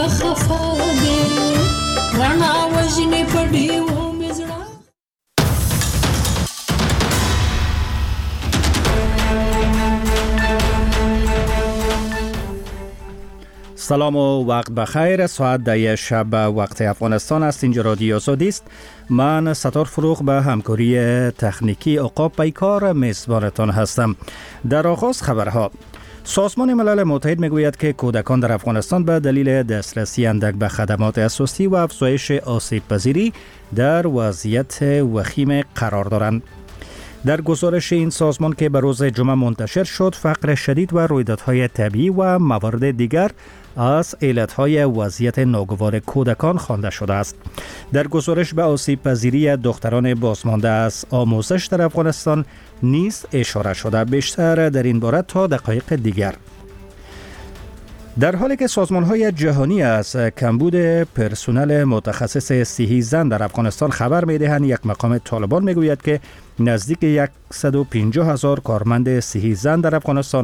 سلام و وقت بخیر. ساعت 10 شب وقت افغانستان است. اینجا رادیو آزادی است. من ستار فروغ به همکاری تکنیکی عقاب پیکار میزبانتان هستم. در آغاز خبرها. سازمان ملل متحد میگوید که کودکان در افغانستان به دلیل دسترسی اندک به خدمات اساسی و افزایش آسیب پذیری در وضعیت وخیم قرار دارند. در گزارش این سازمان که به روز جمعه منتشر شد، فقر شدید و رویدادهای طبیعی و موارد دیگر از علتهای وضعیت ناگوار کودکان خوانده شده است. در گزارش به آسیب پذیری دختران بازمانده از آموزش در افغانستان نیز اشاره شده. بیشتر در این باره تا دقایق دیگر. در حالی که سازمان‌های جهانی از کمبود پرسنل متخصص صحی زن در افغانستان خبر می‌دهند، یک مقام طالبان می‌گوید که نزدیک 150,000 کارمند صحی زن در افغانستان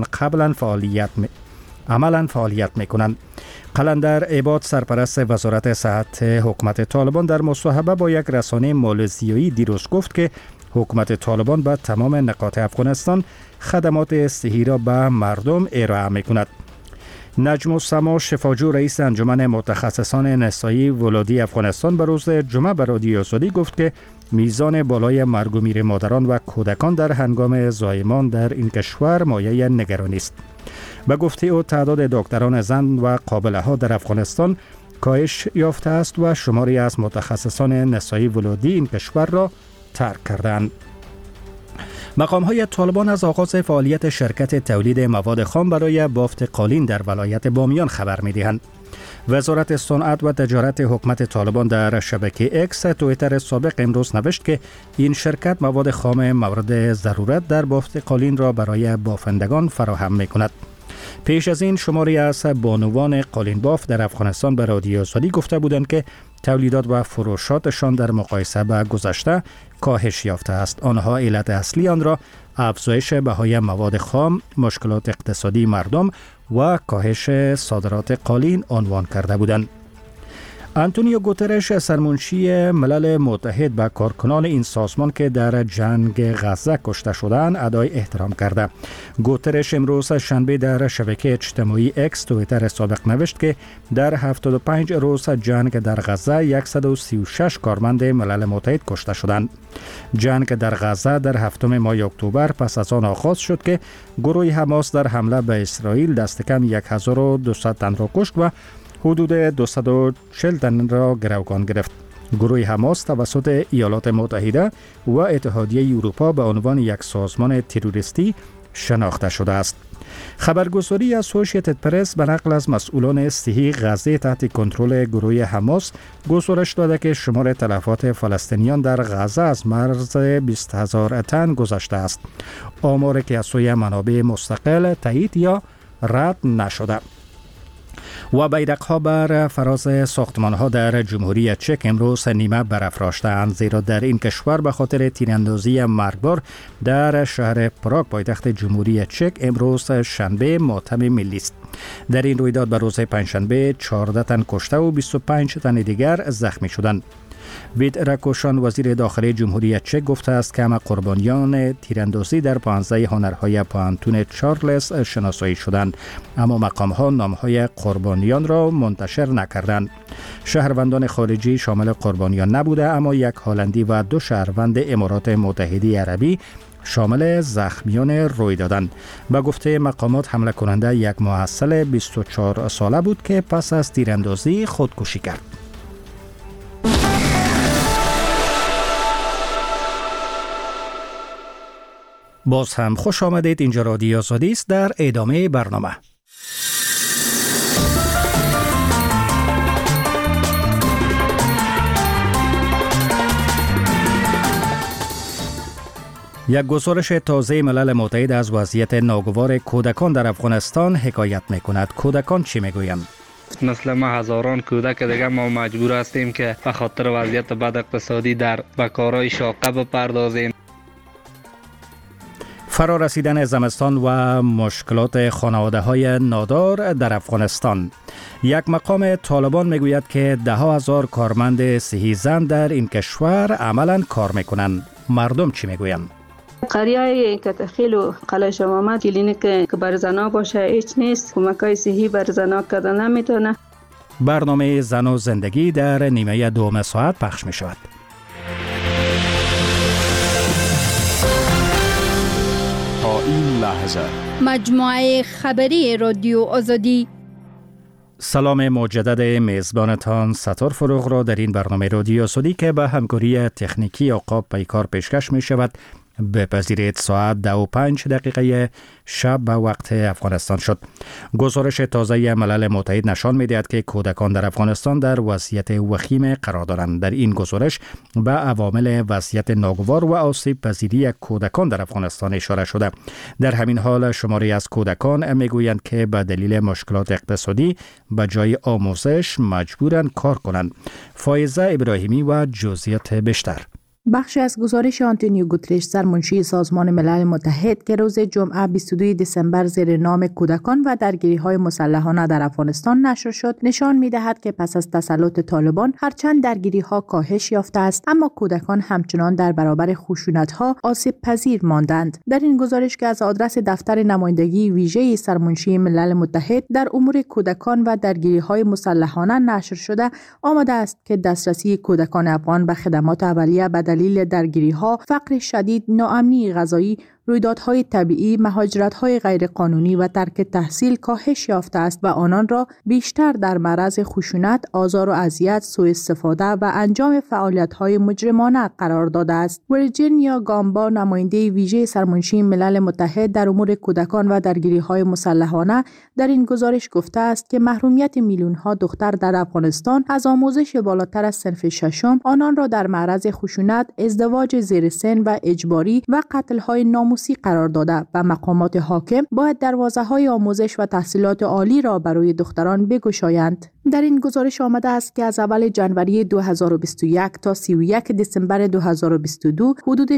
عملاً فعالیت می‌کنند. قلندر عباد، سرپرست وزارت صحت حکومت طالبان، در مصاحبه با یک رسانه مالزیایی دیروز گفت که حکومت طالبان به تمام نقاط افغانستان خدمات صحی را به مردم ارائه می‌کند. نجم السما شفاجو، رئیس انجمن متخصصان نسایی ولادی افغانستان، به روز جمعه به رادیو آزادی گفت که میزان بالای مرگ و میر مادران و کودکان در هنگام زایمان در این کشور مایه نگرانی است. به گفته او، تعداد دکتران زن و قابله ها در افغانستان کاهش یافته است و شماری از متخصصان نسایی ولادی این کشور را ترک کردند. مقام‌های طالبان از آغاز فعالیت شرکت تولید مواد خام برای بافت قالین در ولایت بامیان خبر می‌دهند. وزارت صنعت و تجارت حکومت طالبان در شبکه اکس توییتر سابق امروز نوشت که این شرکت مواد خام مورد ضرورت در بافت قالین را برای بافندگان فراهم می‌کند. پیش از این شماری از بانوان قالین باف در افغانستان به رادیو آزادی گفته بودند که تولیدات و فروشاتشان در مقایسه با گذشته کاهش یافته است. آنها علت اصلی آن را افزایش بهای مواد خام، مشکلات اقتصادی مردم و کاهش صادرات قالین عنوان کرده بودند. آنتونیو گوترش، سرمنشی ملل متحد، به کارکنان این سازمان که در جنگ غزه کشته شدند ادای احترام کرده. گوترش امروز شنبه در شبکه اجتماعی اکس توییتر سابق نوشت که در 75 روز جنگ در غزه 136 کارمند ملل متحد کشته شدند. جنگ در غزه در 7 ماه اکتبر پس از آن آغاز شد که گروه حماس در حمله به اسرائیل دست کم 1200 تن را کشت و حدود 240 تن را گروگان گرفت. گروه حماس توسط ایالات متحده و اتحادیه اروپا به عنوان یک سازمان تروریستی شناخته شده است. خبرگزاری اسوسییتد پرس به نقل از مسئولان صحی غزه تحت کنترل گروه حماس گزارش داده که شمار تلفات فلسطینیان در غزه از مرز 20,000 تن گذشته است. آماری که از سوی منابع مستقل تایید یا رد نشده. و بیرق‌ها بر فراز ساختمان‌ها در جمهوری چک امروز نیمه برافراشته‌اند، زیرا در این کشور به خاطر تیراندازی مرگبار در شهر پراگ پایتخت جمهوری چک امروز شنبه ماتم ملی است. در این رویداد به روز پنجشنبه 14 تن کشته و 25 تن دیگر زخمی شدند. وید رکوشان، وزیر داخلی جمهوری چک، گفته است که همه قربانیان تیراندازی در 15 هنرهای پانتون چارلز شناسایی شدند، اما مقام‌ها نام‌های قربانیان را منتشر نکردند. شهروندان خارجی شامل قربانیان نبوده، اما یک هلندی و 2 شهروند امارات متحده عربی شامل زخمیان روی دادند. به گفته مقامات حمله کننده یک محصل 24 ساله بود که پس از تیراندازی خودکشی کرد. باز هم خوش آمدید. اینجا رادیو آزادی است. در ادامه برنامه یک گزارش تازه ملل متحد از وضعیت ناگوار کودکان در افغانستان حکایت می‌کند. کودکان چی می‌گویند؟ مثل ما هزاران کودک دیگه ما مجبور هستیم که به خاطر وضعیت بد اقتصادی به کارهای شاقه بپردازیم. فرارسیدن زمستان و مشکلات خانواده‌های نادار در افغانستان. یک مقام طالبان میگوید که 10,000 کارمند صحی زن در این کشور عملاً کار میکنند. مردم چی میگویند؟ قریه که تخیل و قلعه شمامت کلینیک که بر زنا باشه هیچ نیست. کمکای صحی بر زنا کردن نمیتونه. برنامه زن و زندگی در نیمه دوم ساعت پخش می شود. تا این لحظه مجموعه خبری رادیو آزادی. سلام مجدد میزبانتان ستار فروغ را در این برنامه رادیو آزادی که به همکاری تکنیکی عقاب پیکار پیشکش می شود بپذیرید. ساعت 2:05 شب به وقت افغانستان شد. گزارش تازه ملل متحد نشان می‌دهد که کودکان در افغانستان در وضعیت وخیم قرار دارند. در این گزارش به عوامل وضعیت ناگوار و آسیب پذیری کودکان در افغانستان اشاره شده. در همین حال شماری از کودکان میگویند که به دلیل مشکلات اقتصادی به جای آموزش مجبورند کار کنند. فایزه ابراهیمی و جزئیات بیشتر. بخشی از گزارش آنتونیو گوترش سرمنشی سازمان ملل متحد که روز جمعه 22 دسامبر زیر نام کودکان و درگیری‌های مسلحانه در افغانستان نشر شد نشان می‌دهد که پس از تسلط طالبان هرچند درگیری‌ها کاهش یافته است اما کودکان همچنان در برابر خشونت‌ها آسیب پذیر ماندند. در این گزارش که از آدرس دفتر نمایندگی ویژه سرمنشی ملل متحد در امور کودکان و درگیری‌های مسلحانه نشر شده آمده است که دسترسی کودکان افغان به خدمات اولیه به دلیل درگیری‌ها، فقر شدید، ناامنی غذایی، رویدادهای طبیعی، مهاجرت‌های غیرقانونی و ترک تحصیل کاهش یافته است و آنان را بیشتر در معرض خشونت، آزار و اذیت، سوء استفاده و انجام فعالیت‌های مجرمانه قرار داده است. ورجینیا گامبا نماینده ویژه سرمنشی ملل متحد در امور کودکان و درگیری‌های مسلحانه در این گزارش گفته است که محرومیت میلیون‌ها دختر در افغانستان از آموزش بالاتر از صنف ششم آنان را در معرض خشونت، ازدواج زیر سن و اجباری و قتل‌های ناموسی قرار داده و مقامات حاکم باید دروازه‌های آموزش و تحصیلات عالی را برای دختران بگشایند. در این گزارش آمده است که از اول ژانویه 2021 تا 31 دسامبر 2022 حدود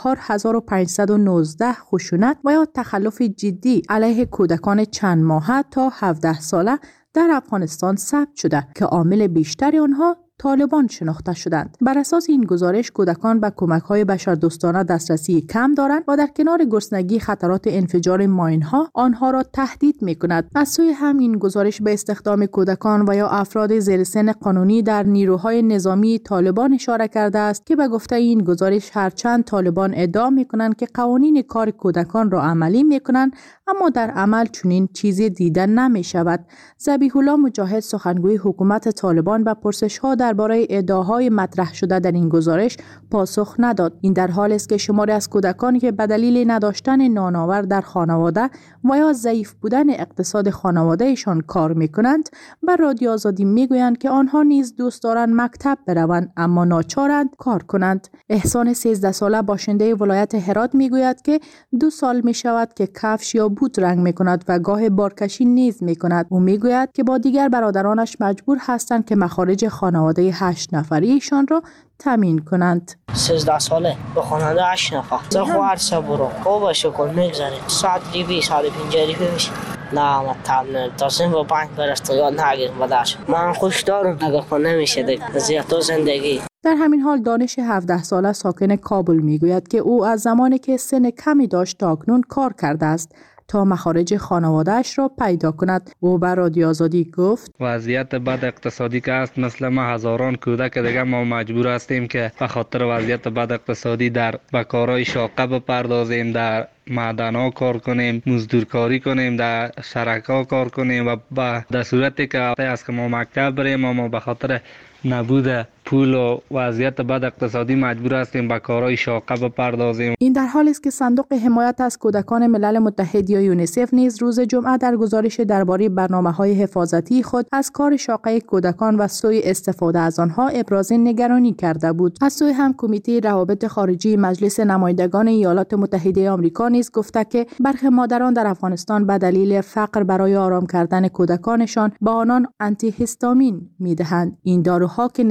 4519 خشونت و یا تخلف جدی علیه کودکان چند ماهه تا 17 ساله در افغانستان ثبت شده که عامل بیشتر آنها طالبان شناخته شدند. بر اساس این گزارش کودکان به کمک‌های بشردوستانه دسترسی کم دارند و در کنار گرسنگی خطرات انفجار ماین‌ها آنها را تهدید می‌کند. از سوی هم این گزارش به استخدام کودکان و یا افراد زیر سن قانونی در نیروهای نظامی طالبان اشاره کرده است که به گفته این گزارش هرچند طالبان ادعا می‌کنند که قوانین کار کودکان را عملی می‌کنند اما در عمل چنین چیزی دیده نمی‌شود. ذبیح الله مجاهد سخنگوی حکومت طالبان به پرسش‌ها درباره ادعاهای مطرح شده در این گزارش پاسخ نداد. این در حالی است که شماری از کودکانی که به دلیل نداشتن نانآور در خانواده و یا ضعیف بودن اقتصاد خانوادهشان کار می‌کنند بر رادیو آزادی میگویند که آنها نیز دوست دارند مکتب بروند اما ناچارند کار کنند. احسان 13 ساله باشنده ولایت هرات میگوید که 2 سال میشود که کفش یا بوت رنگ میکند و گاه بارکشی نیز میکند. او میگوید که با دیگر برادرانش مجبور هستند که مخارج خانواده 8 نفری ایشان را تامین کنند. 13 ساله به خانواده 8 نفر. سه خواهر سه برو. خوب شکل میگذارید. ساعت ریبی ساعت 5 ریبی میشه. نه مطمئن تصمیم با 5 برست یاد نگیر بدش. من خوش دارم اگر خونه میشه دیگه زیاد زندگی. در همین حال دانش 17 ساله ساکن کابل میگوید که او از زمانی که سن کمی داشت تا اکنون کار کرده است تا مخارج خانواده‌اش را پیدا کند. او بر رادیو آزادی گفت وضعیت بد اقتصادی که است مثل ما هزاران کودک دیگه ما مجبور هستیم که به خاطر وضعیت بد اقتصادی در کارهای شاقه بپردازیم، در معدن‌ها کار کنیم، مزدورکاری کنیم، در شرکا کار کنیم و در صورتی که از که ما مکتب بریم ما به خاطر نبود پول و وضعیت بد اقتصادی مجبور هستیم به کارهای شاقه بپردازیم. این در حالی است که صندوق حمایت از کودکان ملل متحد یا یونیسف نیز روز جمعه در گزارش درباره برنامه‌های حفاظتی خود از کار شاقه کودکان و سوء استفاده از آنها ابراز نگرانی کرده بود. از سوی هم کمیته روابط خارجی مجلس نمایندگان ایالات متحده آمریکا نیز گفته که برخی مادران در افغانستان به دلیل فقر برای آرام کردن کودکانشان به آنان آنتی هیستامین میدهند. این داروها که نشاور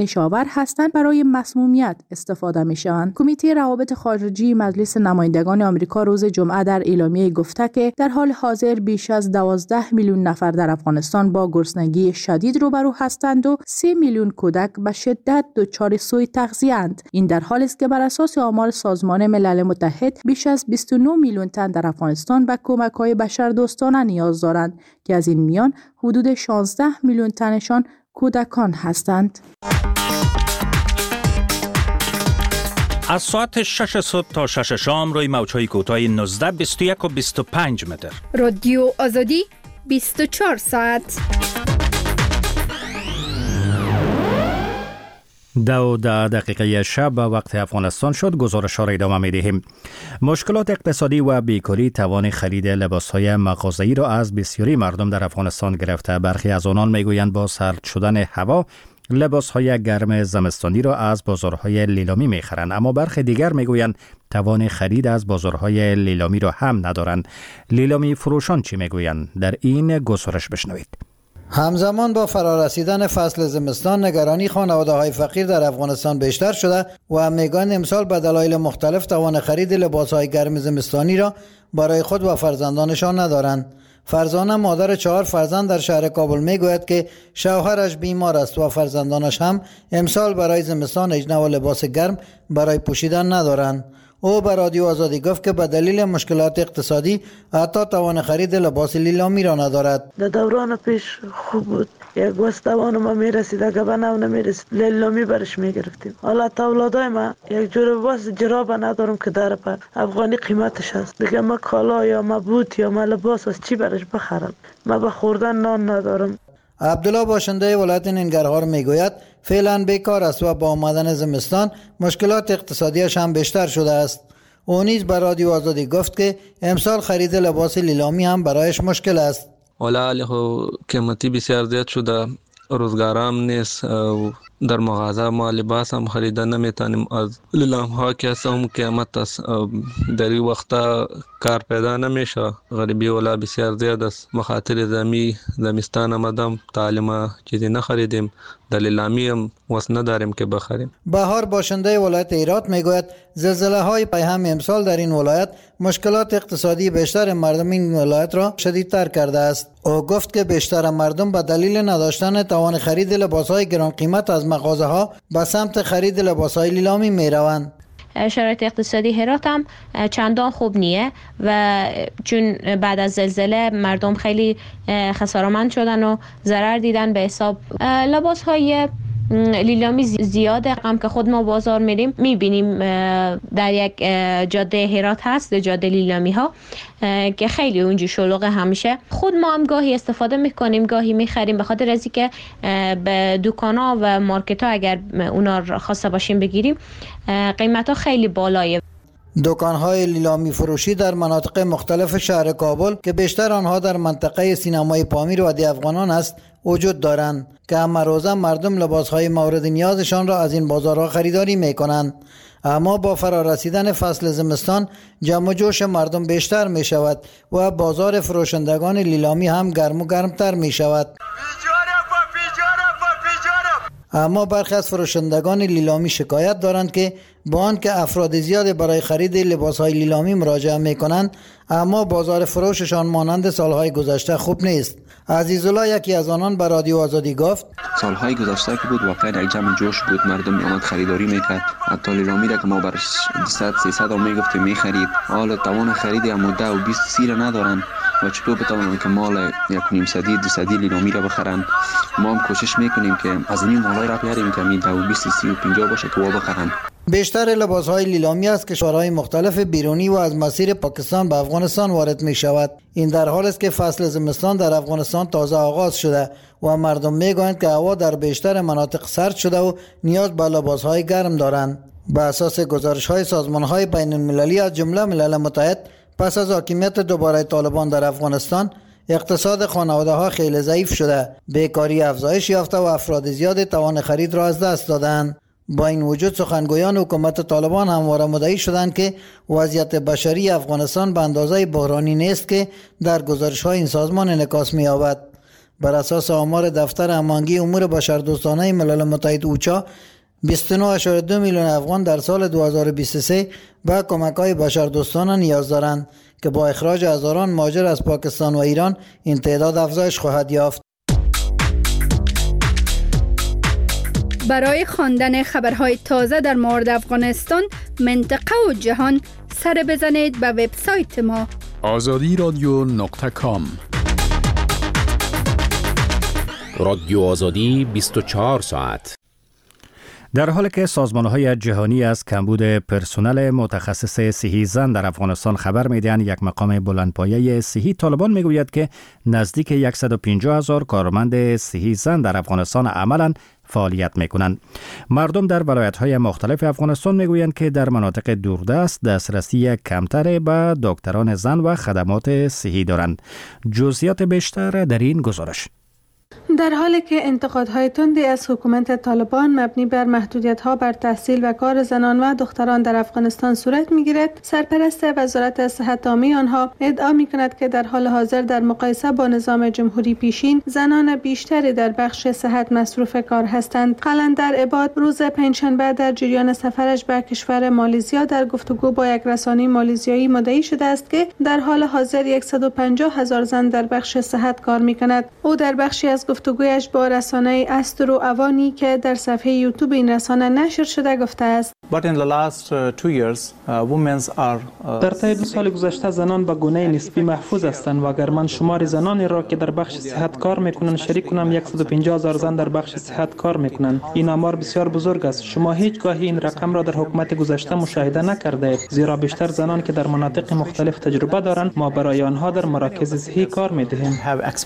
خطر هستند برای مسمومیت استفاده می شوند. کمیته روابط خارجی مجلس نمایندگان آمریکا روز جمعه در اعلامیه گفته که در حال حاضر بیش از 12 میلیون نفر در افغانستان با گرسنگی شدید روبرو هستند و 3 میلیون کودک به شدت دچار سوء تغذیه‌اند. این در حالی است که بر اساس آمار سازمان ملل متحد بیش از 29 میلیون تن در افغانستان به کمک‌های بشردوستانه نیاز دارند که از این میان حدود 16 میلیون تنشان کودکان هستند. از ساعت 6 صبح تا 6 شام روی موج‌های کوتاه 19 21 و 25 متر. رادیو آزادی 24 ساعت. 12 دقیقه شب به وقت افغانستان شد. گزارش را ادامه می‌دهیم. مشکلات اقتصادی و بیکاری توان خرید لباس‌های مغازه‌ای را از بسیاری مردم در افغانستان گرفته. برخی از آنان می‌گویند با سرد شدن هوا لباس‌های گرم زمستانی را از بازارهای لیلامی می‌خرند، اما برخی دیگر می‌گویند توان خرید از بازارهای لیلامی را هم ندارند. لیلامی فروشان چی می‌گویند؟ در این گزارش بشنوید. همزمان با فرارسیدن فصل زمستان نگرانی خانواده‌های فقیر در افغانستان بیشتر شده و میگویند امسال به دلایل مختلف توان خرید لباس‌های گرم زمستانی را برای خود و فرزندانشان ندارند. فرزانه مادر 4 فرزند در شهر کابل میگوید که شوهرش بیمار است و فرزندانش هم امسال برای زمستان اجنه و لباس گرم برای پوشیدن ندارند. او به رادیو آزادی گفت که به دلیل مشکلات اقتصادی حتی توان خرید لباس لیلامی را ندارد. در دوران پیش خوب بود، یک وقت توان ما میرسید، اگه به نو نمیرسید لیلامی برش میگرفتیم. حالا اولادای ما یک جور لباس جراب ندارم که در پر افغانی قیمتش هست. دیگه ما کالا یا ما بوت یا ما لباس از چی برش بخرم؟ ما به خوردن نان ندارم. عبدالله باشنده ولایت ننگرهار میگوید فعلا بیکار است و با آمدن زمستان مشکلات اقتصادیش هم بیشتر شده است. او نیز به رادیو آزادی گفت که امسال خرید لباس لیلامی هم برایش مشکل است. حالا قیمتی بسیار زیاد شده، روزگارام نیست، در مغازه ما لباس هم خریده نمیتونیم. از لیلام ها که هم قیمت است، در این وقتا کار پیدا نمیشه. غریبی والا بسیار زیاد است. مخاطر زمستان آمدم تعلیم چیزی نخریدیم، در لیلامی هم واسه نداریم که بخریم. بهار باشنده ولایت هرات میگوید زلزله های پیهم امسال در این ولایت مشکلات اقتصادی بیشتر مردم این ولایت را شدیدتر کرده است. او گفت که بیشتر مردم به دلیل نداشتن توان خرید لباس های گران قیمت از مغازه ها به سمت خرید لباس های لیلامی می روند. شرایط اقتصادی هرات هم چندان خوب نیه و چون بعد از زلزله مردم خیلی خسارتمند شدن و ضرر دیدن. به حساب لباس های لیلامی زیاده. هم که خود ما بازار میریم میبینیم در یک جاده هرات هست، جاده لیلامی ها که خیلی اونجا شلوغه. همیشه خود ما هم گاهی استفاده میکنیم، گاهی میخریم، به خاطر از اینکه به دکان ها و مارکت ها اگر اونا را خواسته باشیم بگیریم قیمت ها خیلی بالایه. دکان‌های لیلامی فروشی در مناطق مختلف شهر کابل که بیشتر آنها در منطقه سینمای پامیر و وادی افغانان است وجود دارند که همه روزه مردم لباس‌های مورد نیازشان را از این بازارها خریداری می‌کنند. اما با فرارسیدن فصل زمستان جمع و جوش مردم بیشتر می‌شود و بازار فروشندگان لیلامی هم گرم و گرمتر می‌شود. اما برخی از فروشندگان لیلامی شکایت دارند که با آنکه افراد زیاد برای خرید لباس‌های لیلامی مراجعه می‌کنند، اما بازار فروششان مانند سالهای گذشته خوب نیست. عزیزالله یکی از آنان به رادیو آزادی گفت سالهای گذشته که بود واقعا یک جمع جوش بود، مردم می‌آمد خریداری می‌کرد. حتی لیلامی را که ما برش 200-300 میگفتیم می‌خرید، حالا توان خرید اما 10 و 20 سیر ندارن و چطور بتوانند که مال 1.5 لیلامی را بخرند. ما هم کوشش میکنیم که از این مالای را بیاریم که می 10 و 20 30 و 50 باشه که بخرند. بیشتر لباس‌های لیلامی از کشورهای مختلف بیرونی و از مسیر پاکستان به افغانستان وارد می شود. این در حال است که فصل زمستان در افغانستان تازه آغاز شده و مردم میگویند که هوا در بیشتر مناطق سرد شده و نیاز به لباس‌های گرم دارند. به اساس گزارش‌های سازمان‌های بین‌المللی از جمله ملل متحد، پس از حاکمیت دوباره طالبان در افغانستان اقتصاد خانواده‌ها خیلی ضعیف شده، بیکاری افزایش یافته و افراد زیاد توان خرید را از دست دادند. با این وجود سخنگویان حکومت طالبان همواره مدعی شدند که وضعیت بشری افغانستان به اندازه بحرانی نیست که در گزارش‌های این سازمان انعکاس می‌یابد. بر اساس آمار دفتر هماهنگی امور بشردوستانه ملل متحد اوچا، 29.2 میلیون افغان در سال 2023 به کمک‌های بشردوستانه نیاز دارند که با اخراج هزاران مهاجر از پاکستان و ایران این تعداد افزایش خواهد یافت. برای خواندن خبرهای تازه در مورد افغانستان، منطقه و جهان، سر بزنید به وبسایت ما azadiradyo.com. رادیو آزادی 24 ساعت. در حالی که سازمان‌های جهانی از کمبود پرسنل متخصص صحی زن در افغانستان خبر می‌دهند، یک مقام بلندپایه صحی طالبان میگوید که نزدیک 150,000 کارمند صحی زن در افغانستان عملاً فعالیت می‌کنند. مردم در ولایت‌های مختلف افغانستان میگویند که در مناطق دوردست دسترسی کمتری به دکتران زن و خدمات صحی دارند. جزئیات بیشتر در این گزارش. در حالی که انتقادهای تندی از حکومت طالبان مبنی بر محدودیت‌ها بر تحصیل و کار زنان و دختران در افغانستان صورت می‌گیرد، سرپرست وزارت صحت عامه آنها ادعا می‌کند که در حال حاضر در مقایسه با نظام جمهوری پیشین زنان بیشتری در بخش صحت مصروف کار هستند. قلندر عباد روز پنجشنبه در جریان سفرش به کشور مالزیا در گفتگو با یک رسانه مالزیایی مدعی شده است که در حال حاضر 150,000 زن در بخش صحت کار می‌کند. او در بخشی از گفتگویش با رسانه استرو اوانی که در صفحه یوتیوب این رسانه نشر شده گفته است: در طی 2 سال گذشته زنان به گونه نسبی محفوظ هستند و اگر من شمار زنانی را که در بخش صحت کار میکنند شریک کنم، 150,000 زن در بخش صحت کار میکنند. این آمار بسیار بزرگ است. شما هیچگاهی این رقم را در حکومت گذشته مشاهده نکرده اید، زیرا بیشتر زنان که در مناطق مختلف تجربه دارند ما برای آنها در مراکز صحی کار میدهیم.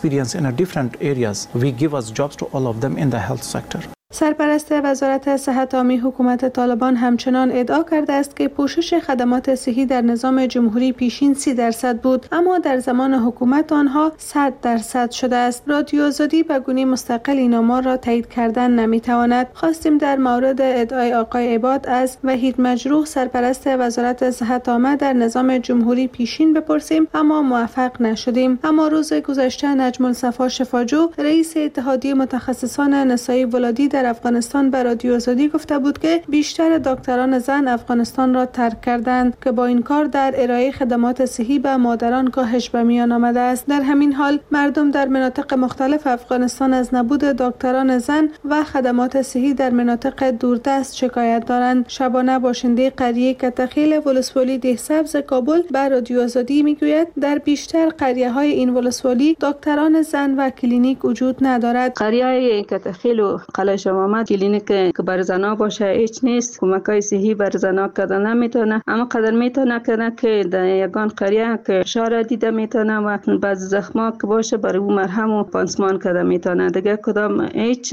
We give us jobs to all of them in the health sector. سرپرست وزارت صحت عامه حکومت طالبان همچنان ادعا کرده است که پوشش خدمات صحی در نظام جمهوری پیشین 30% بود، اما در زمان حکومت آنها 100% شده است. رادیو آزادی به گونه مستقل این آمار را تایید کردن نمیتواند. خواستیم در مورد ادعای آقای عباد از وحید مجروح سرپرست وزارت صحت عامه در نظام جمهوری پیشین بپرسیم، اما موفق نشدیم. اما روز گذشته نجم الصفا شفاجو رئیس اتحادیه متخصصان نسایی ولادی در افغانستان به رادیو آزادی گفته بود که بیشتر دکتران زن افغانستان را ترک کردند که با این کار در ارائه خدمات صحی به مادران کاهش به میان آمده است. در همین حال مردم در مناطق مختلف افغانستان از نبود دکتران زن و خدمات صحی در مناطق دوردست شکایت دارند. شبانه باشنده قریه کتخیل ولسوالی دهسبز کابل به رادیو آزادی میگوید در بیشتر قریه های این ولسوالی دکتران زن و کلینیک وجود ندارد. قریه کتخیل و قلعه شمامت کلینیک که بر زنا باشه هیچ نیست. کمکای صحی بر زنا کردن نمیتونه، اما قدر میتونه که در یگان قریه که شاره دیده میتونه و بعض زخما که باشه برای اون مرهم و پانسمان کرده میتونه. دیگه کدام هیچ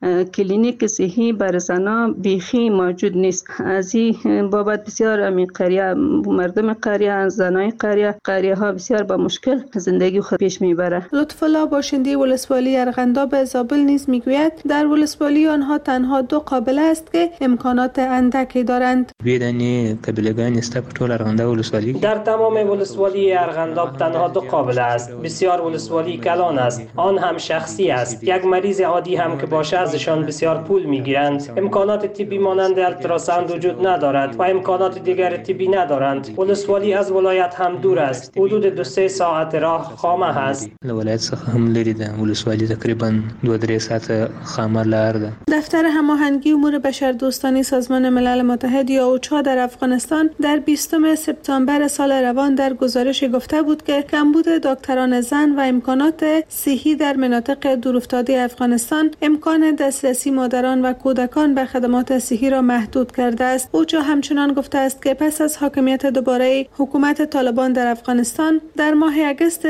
کلینیک صحی بر زنا بیخی موجود نیست. از این بابت بسیار امی قریه مردم قریه زنای قریه ها بسیار با مشکل زندگی خود پیش میبره. لطف الله باشنده ولسوالی ارغنداب زابل نیز میگوید در ولسوالی آنها تنها 2 قابله است که امکانات اندکی دارند. بیدنی قبیله‌گان است په ټول ارغنداب ولسوالی در تمام ولسوالی ارغنداب تنها 2 قابله است. بسیار ولسوالی کلان است، آن هم شخصی است. یک مریض عادی هم که باشه ازشان بسیار پول میگیرند. امکانات طبی مانند التراساوند وجود ندارد و امکانات دیگر طبی ندارند. ولسوالی از ولایت هم دور است، حدود 2-3 ساعت راه خامه است. ولایت څخه هم لري ده. ولسوالی تقریبا 2-3 ساعت خامه لار ده. دفتر هماهنگی امور بشردوستانه سازمان ملل متحد یا اوچا در افغانستان در 20 سپتامبر سال روان در گزارش گفته بود که کمبود دکتران زن و امکانات صحی در مناطق دورافتاده افغانستان امکان دسترسی مادران و کودکان به خدمات صحی را محدود کرده است. اوچا همچنان گفته است که پس از حاکمیت دوباره حکومت طالبان در افغانستان در ماه اگست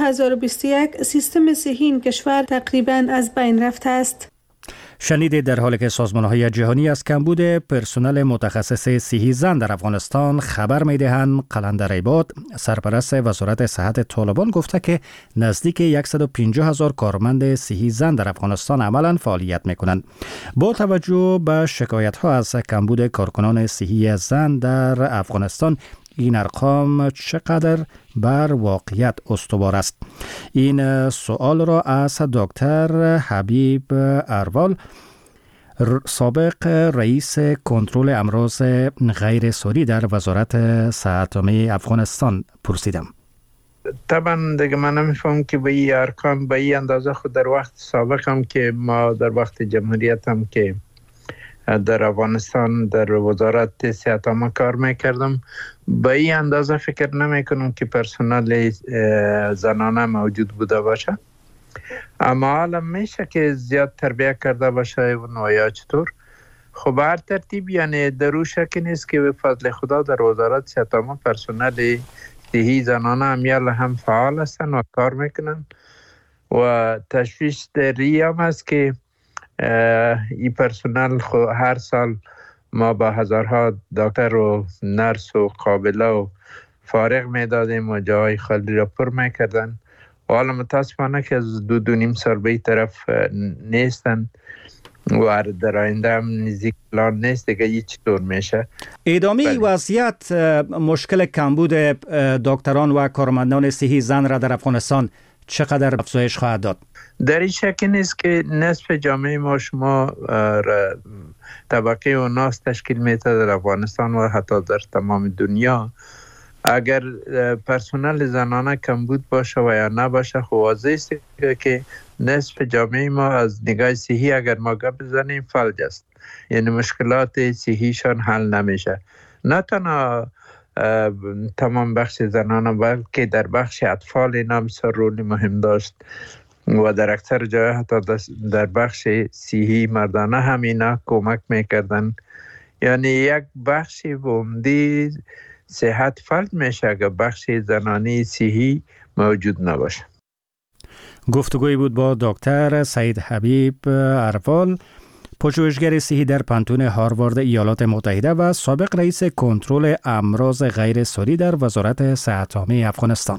2021 سیستم صحی این کشور تقریبا از بین رفته است. شنیدید در حالی که سازمان‌های جهانی از کمبود پرسنل متخصص صحی زن در افغانستان خبر می‌دهند، قلندر عباد سرپرست وزارت صحت طالبان گفته که نزدیک 150,000 کارمند صحی زن در افغانستان عملاً فعالیت می‌کنند. با توجه به شکایت‌ها از کمبود کارکنان صحی زن در افغانستان، این ارقام چقدر بر واقعیت استوار است؟ این سوال را از دکتر حبیب اروال سابق رئیس کنترل امراض غیر ساری در وزارت صحت عامه افغانستان پرسیدم. طبعا دیگه من نمیفهم که به این ارکان به این اندازه خود در وقت سابق هم که ما در وقت جمهوریت هم که در افغانستان در وزارت صحت عامه کار میکردم، به این اندازه فکر نمیکنم که پرسنل زنانه موجود بوده باشه. اما حالا میشه که زیاد تربیت کرده باشه و یا چطور. خب هر ترتیب یعنی درو شکی نیست که به فضل خدا در وزارت صحت عامه پرسنل صحی زنانه هم فعال هستن و کار میکنن و تشویش دری هم است که این پرسنل هر سال ما با هزارها دکتر و نرس و قابله و فارغ میدادیم و جای خالی را پر میکردن و حالا متاسفانه که از 2.5 سال به این طرف نیستن و در آینده هم نزدیک پلان نیست دیگه این چطور میشه. ادامه وضعیت مشکل کمبود دکتران و کارمندان صحی زن را در افغانستان چقدر افزایش خواهد داد؟ در این شکی نیست که نصف جامعه ما شما طبقه و ناس تشکیل میده در افغانستان و حتی در تمام دنیا. اگر پرسنل زنانه کمبود باشه و یا نباشه خب واضح است که نصف جامعه ما از نگاه صحی اگر ما گپ بزنیم فلج است، یعنی مشکلات صحیشان حل نمیشه. نه تنها تمام بخش زنانه بلکه در بخش اطفال این هم رول مهم داشت و در اکثر جای حتی در بخش صحی مردانه هم اینا کمک میکردن. یعنی یک بخشی بومدی صحت فلج میشه اگر بخش زنانی صحی موجود نباشه. گفتگوی بود با دکتر سعید حبیب اروال، پژوهشگر صحی در پانتون هاروارد ایالات متحده و سابق رئیس کنترل امراض غیر ساری در وزارت صحت عامه افغانستان.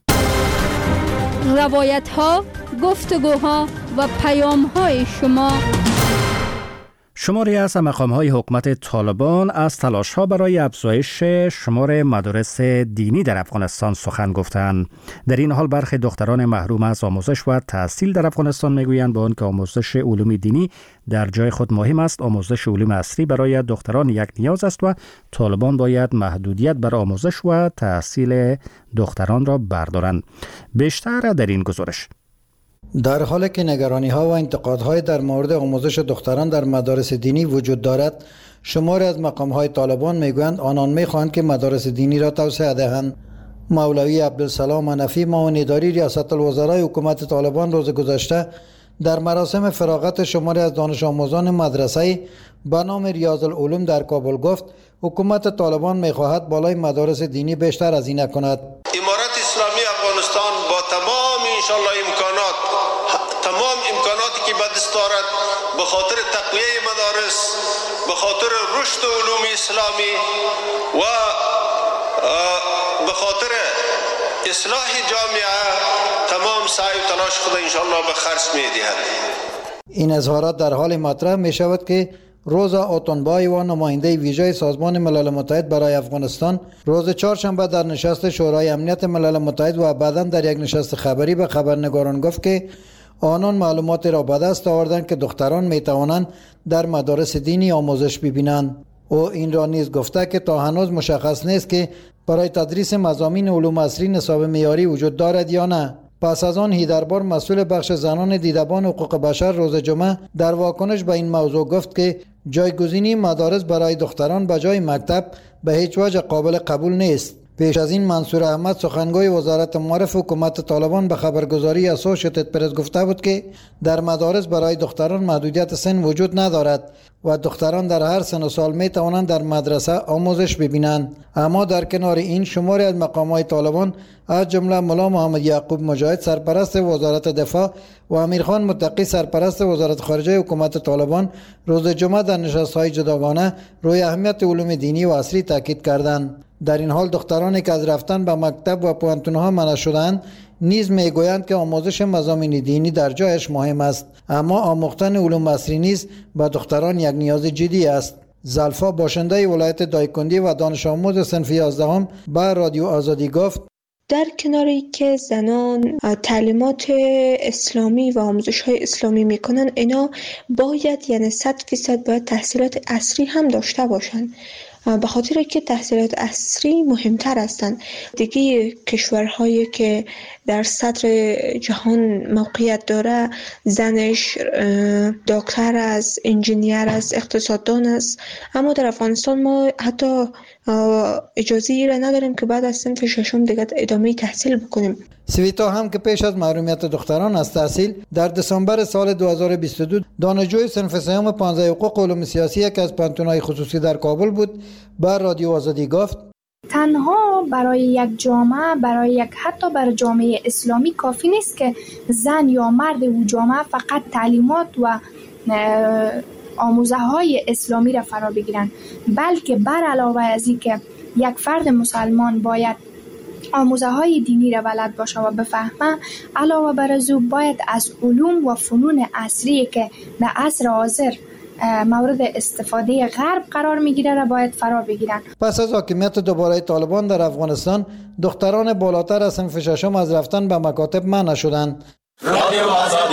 روایت ها، گفتگوها و پیام های شما. شماری از مقام‌های حکومت طالبان از تلاش‌ها برای افزایش شمار مدارس دینی در افغانستان سخن گفتند. در این حال برخی دختران محروم از آموزش و تحصیل در افغانستان میگویند با آنکه آموزش علوم دینی در جای خود مهم است، آموزش علوم عصری برای دختران یک نیاز است و طالبان باید محدودیت بر آموزش و تحصیل دختران را بردارند. بیشتر در این گزارش. در حالی که نگرانی‌ها و انتقادهای در مورد آموزش دختران در مدارس دینی وجود دارد، شماری از مقام‌های طالبان میگویند آنان می‌خواهند که مدارس دینی را توسعه دهند. مولوی عبدالسلام حنفی معاون اداری ریاست الوزرای حکومت طالبان روز گذشته در مراسم فراغت شماری از دانش آموزان مدرسه‌ای به نام ریاض العلوم در کابل گفت حکومت طالبان می‌خواهد بالای مدارس دینی بیشتر هزینه کند. امارت اسلامی افغانستان با تمام انشالله امکاناتی که به دست دارد به خاطر تقویه مدارس، به خاطر رشد علوم اسلامی و به خاطر اصلاح جامعه تمام سعی و تلاش خود انشالله به خرج می‌دهد. این اظهارات در حال مطرح می شود که روزا اوتونبای و نماینده ویژه سازمان ملل متحد برای افغانستان روز چهارشنبه در نشست شورای امنیت ملل متحد و بعداً در یک نشست خبری به خبرنگاران گفت که آنان معلومات را به دست آوردند که دختران می توانند در مدارس دینی آموزش ببینند. او این را نیز گفته که تا هنوز مشخص نیست که برای تدریس مضامین علوم عصری نصاب معیاری وجود دارد یا نه. پس از آن هیدربار مسئول بخش زنان دیدبان حقوق بشر روز جمعه در واکنش به این موضوع گفت که جایگزینی مدارس برای دختران به جای مکتب به هیچ وجه قابل قبول نیست. پیش از این منصور احمد سخنگوی وزارت معارف حکومت طالبان به خبرگزاری اسوشیتد پرس گفته بود که در مدارس برای دختران محدودیت سن وجود ندارد و دختران در هر سن و سال می توانند در مدرسه آموزش ببینند. اما در کنار این شماری از مقامات طالبان از جمله ملا محمد یعقوب مجاهد سرپرست وزارت دفاع و امیرخان متقی سرپرست وزارت خارجه حکومت طالبان روز جمعه در نشست‌های جداگانه روی اهمیت علوم دینی و عصری تاکید کردند. در این حال دخترانی که از رفتن به مکتب و پوانتون‌ها منع شدند نیز میگویند که آموزش مضامین دینی در جایش مهم است، اما آموختن علوم عصری نیز به دختران یک نیاز جدی است. زلفا باشنده ولایت دایکندی و دانش آموز صنف 11 به رادیو آزادی گفت در کناری که زنان تعلیمات اسلامی و آموزش‌های اسلامی میکنن، اینا باید یعنی 100% باید تحصیلات عصری هم داشته باشن، به خاطر که تحصیلات عصری مهمتر هستند. دیگه کشورهایی که در صدر جهان موقعیت داره، زنش دکتر است، انجینیر است، اقتصاددان است، اما در افغانستان ما حتی اجازه ای را نداریم که بعد از صنف ششم دیگه ادامه تحصیل بکنیم. سویتا هم که پیش از محرومیت دختران از تحصیل در دسامبر سال 2022 دانشجوی صنف سوم 15 حقوق علوم سیاسی که از پانتونای خصوصی در کابل بود، بر رادیو آزادی گفت: تنها برای یک جامعه، حتی برای جامعه اسلامی کافی نیست که زن یا مرد او جامعه فقط تعلیمات و آموزه های اسلامی را فرا بگیرن، بلکه بر علاوه از این که یک فرد مسلمان باید آموزه های دینی را بلد باشه و بفهمه، علاوه بر از او باید از علوم و فنون عصری که در عصر حاضر مورد استفاده غرب قرار میگیره را باید فرا بگیرن. پس از حاکمیت دوباره طالبان در افغانستان، دختران بالاتر از صنف ششم از رفتن به مکاتب منع شدند. رادیو آزادی.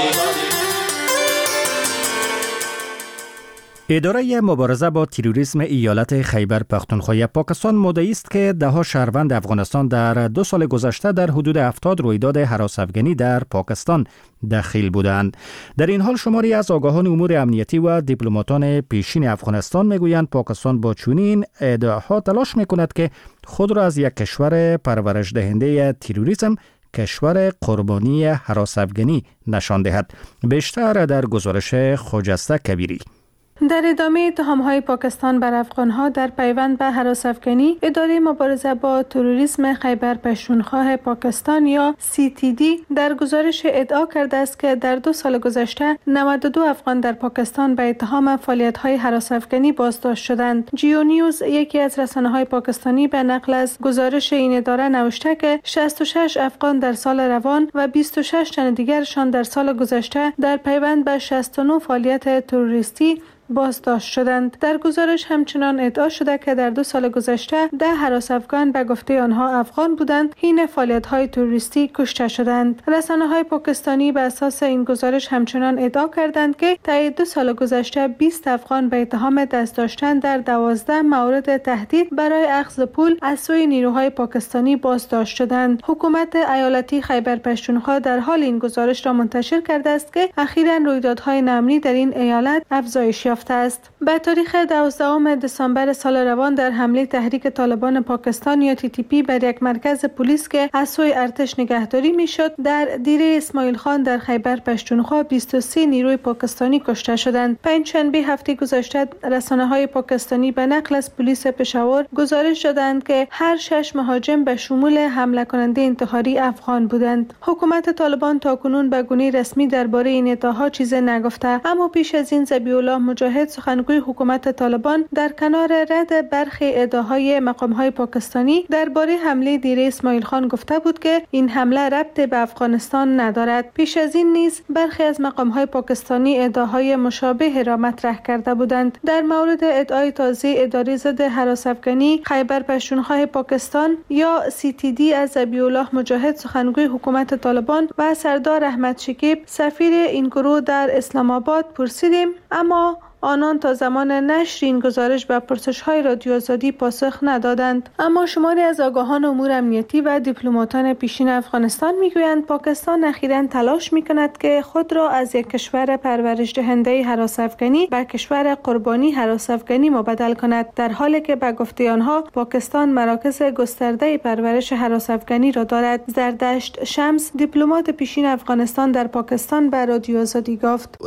اداره مبارزه با تروریسم ایالت خیبر پختونخوا پاکستان مدعی است که دهها شهروند افغانستان در 2 سال گذشته در حدود 70 رویداد هراس‌افکنی در پاکستان دخیل بودند. در این حال شماری از آگاهان امور امنیتی و دیپلماتان پیشین افغانستان میگویند پاکستان با چنین ادعاها تلاش میکند که خود را از یک کشور پرورش دهنده تروریسم کشور قربانی هراس‌افکنی نشان دهد. بیشتر در گزارش خجسته کبیری. در ادامه اتهام‌های پاکستان بر افغان‌ها در پیوند به هراس‌افکنی، اداره مبارزه با تروریسم خیبر پختونخوا پاکستان یا CTD در گزارش ادعا کرده است که در 2 سال گذشته 92 افغان در پاکستان به اتهام فعالیت‌های هراس‌افکنی بازداشت شدند. جیو نیوز، یکی از رسانه‌های پاکستانی، به نقل از گزارش این اداره نوشته که 66 افغان در سال روان و 26 تن دیگرشان در سال گذشته در پیوند به 69 فعالیت تروریستی بازداشت شدند. در گزارش همچنان ادعا شده که در 2 سال گذشته 10 هراس‌افغان به گفته آنها افغان بودند حین فعالیت‌های تروریستی کشته شدند. رسانه‌های پاکستانی به اساس این گزارش همچنان ادعا کردند که طی 2 سال گذشته 20 افغان به اتهام دست داشتن در 12 مورد تهدید برای اخذ پول از سوی نیروهای پاکستانی بازداشت شدند. حکومت ایالتی خیبر پختونخوا در حال این گزارش را منتشر کرده است که اخیراً رویدادهای ناامنی در این ایالت افزایش است. به تاریخ 12 دسامبر سال روان در حمله تحریک طالبان پاکستان یا TTP بر یک مرکز پلیس که از سوی ارتش نگهداری میشد در دیره اسماعیل خان در خیبر پختونخوا 23 نیروی پاکستانی کشته شدند. پنجشنبه هفته گذشته رسانه‌های پاکستانی به نقل از پلیس پشاور گزارش دادند که هر 6 مهاجم به شمول حمله کننده انتحاری افغان بودند. حکومت طالبان تاکنون به گونه رسمی درباره این ادعاها چیزی نگفته، اما پیش از این ذبیح‌الله مجاهد، سخنگوی حکومت طالبان، در کنار رد برخی ادعاهای مقام‌های پاکستانی درباره حمله دیره اسماعیل خان گفته بود که این حمله ربط به افغانستان ندارد. پیش از این نیز برخی از مقام‌های پاکستانی ادعاهای مشابه را مطرح کرده بودند. در مورد ادعای تازه اداره ضد هراس‌افکنی خیبر پختونخوا پاکستان یا CTD از ذبیح‌الله مجاهد، سخنگوی حکومت طالبان، و سردار احمد شکیب، سفیر این گروه در اسلام آباد، پرسیدیم، اما آنان تا زمان نشر این گزارش به پرسش‌های رادیو آزادی پاسخ ندادند. اما شماری از آگاهان امور امنیتی و دیپلماتان پیشین افغانستان میگویند پاکستان اخیراً تلاش میکند که خود را از یک کشور پرورش دهنده هراس‌افکنی به کشور قربانی هراس‌افکنی مبدل کند، در حالی که به گفته آنها پاکستان مراکز گسترده پرورش هراس‌افکنی را دارد. زردشت شمس، دیپلمات پیشین افغانستان در پاکستان، به رادیو آزادی گفت: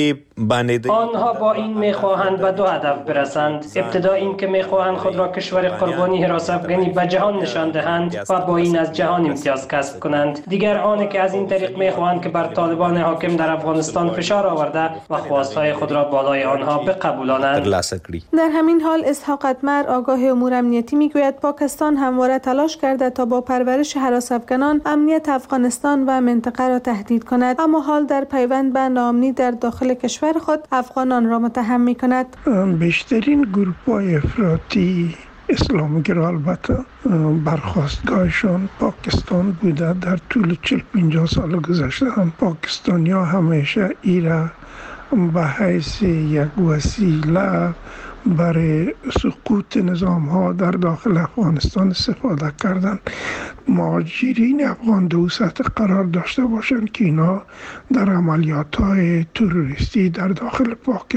آنها با این میخواهند به 2 هدف برسند. ابتدا این که میخواهند خود را کشور قربانی هراس‌افکنی به جهان نشان دهند و با این از جهان امتیاز کسب کنند. دیگر آنی که از این طریق میخواهند که بر طالبان حاکم در افغانستان فشار آورده و خواستهای خود را بالای آنها بقبولانند. در همین حال اسحاق اتمر، آگاه امور امنیتی، میگوید پاکستان همواره تلاش کرده تا با پرورش هراس‌افکنان امنیت افغانستان و منطقه را تهدید کند، اما حال در پیوند به ناامنی در داخل کشور خود افغانان را متهم می‌کند. بیشترین گروه‌های افراطی اسلامی‌گرا البته برخاستگاهشان پاکستان بوده. در طول 40-50 سال گذشته هم پاکستانی‌ها همیشه ایرا به حیث یک وسیله برای سقوط نظام ها در داخل افغانستان استفاده کردن. مهاجرین افغان دو سطح قرار داشته باشند که اینا در عملیات های تروریستی در داخل پاکستان